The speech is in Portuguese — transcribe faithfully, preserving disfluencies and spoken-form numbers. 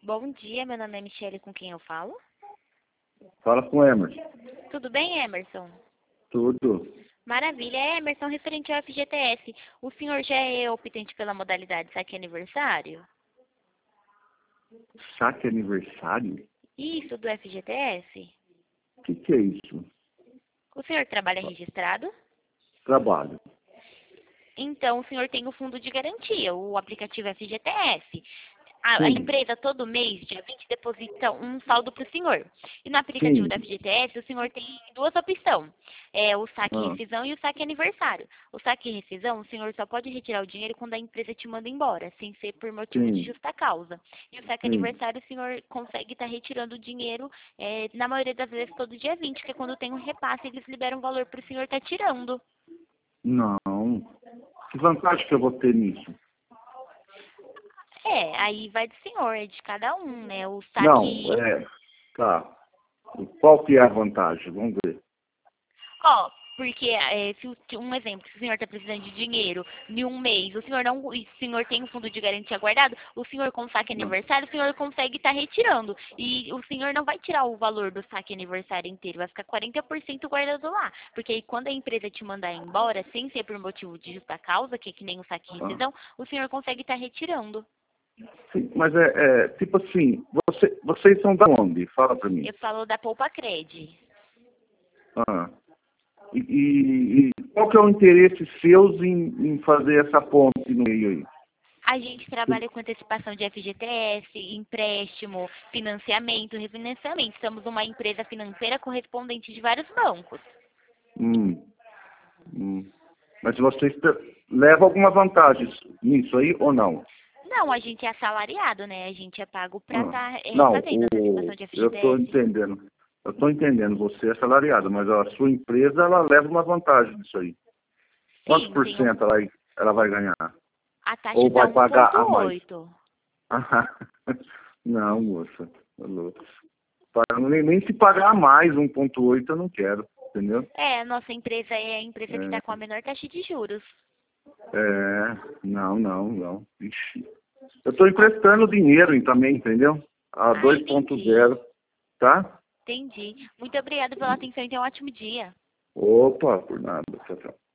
Bom dia, meu nome é Michele, com quem eu falo? Fala com o Emerson. Tudo bem, Emerson? Tudo. Maravilha. É, Emerson, referente ao F G T S, o senhor já é optante pela modalidade saque aniversário? Saque aniversário? Isso, do F G T S? O que, que é isso? O senhor trabalha registrado? Trabalho. Então, o senhor tem o fundo de garantia, o aplicativo F G T S. A, a Sim, empresa, todo mês, dia vinte, deposita um saldo para o senhor. E no aplicativo sim. da F G T S, o senhor tem duas opções. É o saque Ah, rescisão e o saque aniversário. O saque rescisão, o senhor só pode retirar o dinheiro quando a empresa te manda embora, sem ser por motivo de sim, justa causa. E o saque sim. aniversário, o senhor consegue estar retirando o dinheiro, é, na maioria das vezes, todo dia vinte, que é quando tem um repasse, eles liberam o valor para o senhor estar tirando. Não. Que vantagem que eu vou ter nisso? É, aí vai do senhor, é de cada um, né? O Não, saque. é. Tá. Qual que é a vantagem? Vamos ver. Ó, porque é, se o- um exemplo, se o senhor está precisando de dinheiro em um mês, o senhor não, e o senhor tem um fundo de garantia guardado, o senhor com saque Não. aniversário, o senhor consegue estar retirando. E o senhor não vai tirar o valor do saque aniversário inteiro, vai ficar quarenta por cento guardado lá. Porque aí quando a empresa te mandar embora, sem ser por motivo de justa causa, que é que nem o saque Ah, rescisão, o senhor consegue estar retirando. sim, mas é, é tipo assim, você, vocês são da onde? Fala pra mim. Eu falo da Poupa Cred. Ah. E, e- e qual que é o interesse seus em, em fazer essa ponte no meio aí? A gente trabalha com antecipação de F G T S, empréstimo, financiamento, refinanciamento. Somos uma empresa financeira correspondente de vários bancos. Hum, hum. Mas vocês te- levam alguma vantagem nisso aí ou não? Não, a gente é assalariado, né? A gente é pago para Ah, estar não, fazendo o, antecipação de eu estou F G T S. entendendo. Eu estou entendendo, você é salariado, mas a sua empresa ela leva uma vantagem disso aí. Quantos Sim, por tem o- cento ela, ela vai ganhar? a taxa Ou dá vai pagar a mais? um vírgula oito. Não, moça. Tá louco. Pa- Nem, nem se pagar a mais um ponto oito eu não quero, entendeu? É, a nossa empresa é a empresa que está com É, a menor taxa de juros. é, não, não, não. Ixi. Eu estou emprestando dinheiro também, entendeu? A Ah, dois ponto entendi. zero, tá? Entendi. Muito obrigada pela atenção e tenha um ótimo dia. Opa, por nada. Tchau, tchau.